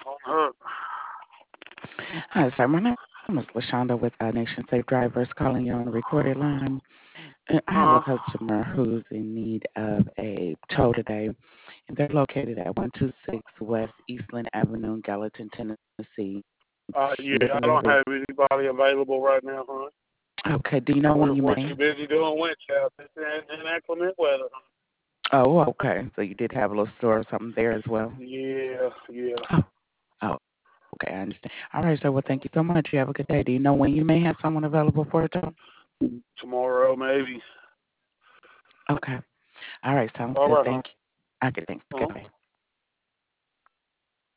on Hi, sir. My name is LaShonda with Nation Safe Drivers calling you on the recorded line. I have a her. customer who's in need of a tow today, and they're located at 126 West Eastland Avenue, Gallatin, Tennessee. And they're Yeah, I don't available. have anybody available right now, hon. Okay, do you know when you We're may? too busy doing winch out. It's in inclement weather. Oh, okay. So you did have a little store or something there as well? Yeah, yeah. Oh, oh, okay, I understand. All right, sir. Well, thank you so much. You have a good day. Do you know when you may have someone available for a tow? Tomorrow, maybe. Okay. All right, sounds All good. right, hon. Thank you. Okay, thanks. Uh-huh. Goodbye.